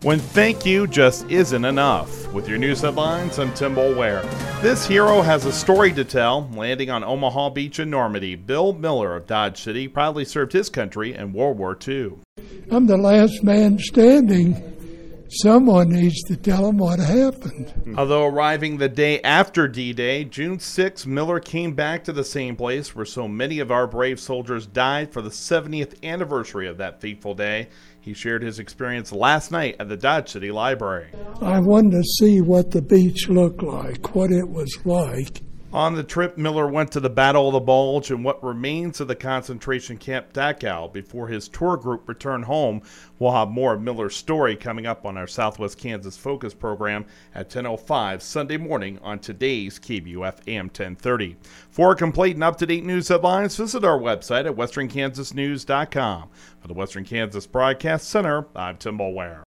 When thank you just isn't enough. With your news headlines, I'm Tim Boulware. This hero has a story to tell. Landing on Omaha Beach in Normandy, Bill Miller of Dodge City proudly served his country in World War II. I'm the last man standing. Someone needs to tell him what happened. Although arriving the day after D-Day, June 6, Miller came back to the same place where so many of our brave soldiers died for the 70th anniversary of that fateful day. He shared his experience last night at the Dodge City Library. I wanted to see what the beach looked like, what it was like. On the trip, Miller went to the Battle of the Bulge and what remains of the concentration camp Dachau before his tour group returned home. We'll have more of Miller's story coming up on our Southwest Kansas Focus program at 10:05 Sunday morning on today's KBUF AM 1030. For complete and up-to-date news headlines, visit our website at westernkansasnews.com. For the Western Kansas Broadcast Center, I'm Tim Boulware.